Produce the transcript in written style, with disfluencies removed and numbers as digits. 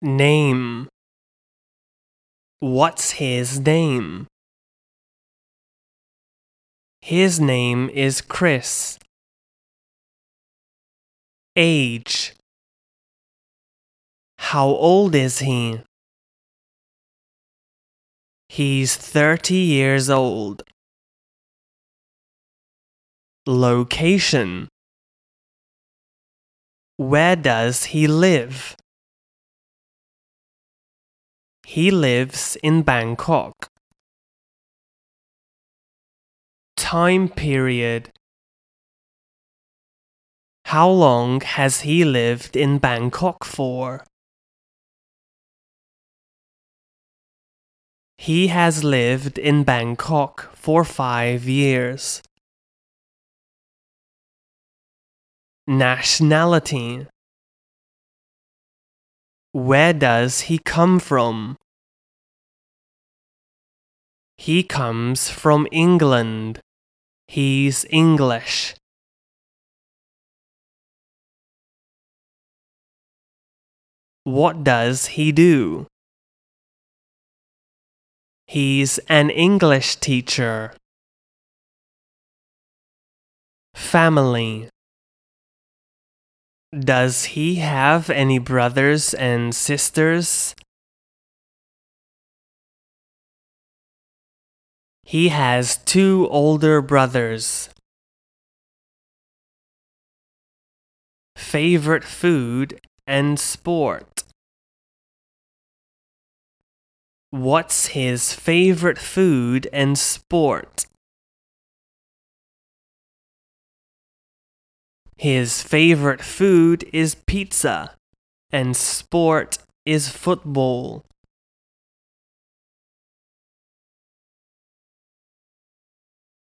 Name. What's his name? His name is Chris. Age. How old is he? He's 30 years old. Location. Where does he live? He lives in Bangkok. Time period. How long has he lived in Bangkok for? He has lived in Bangkok for 5 years. Nationality. Where does he come from? He comes from England. He's English. What does he do? He's an English teacher. Family. Does he have any brothers and sisters? He has 2 older brothers. Favorite food and sport. What's his favorite food and sport? His favorite food is pizza, and sport is football.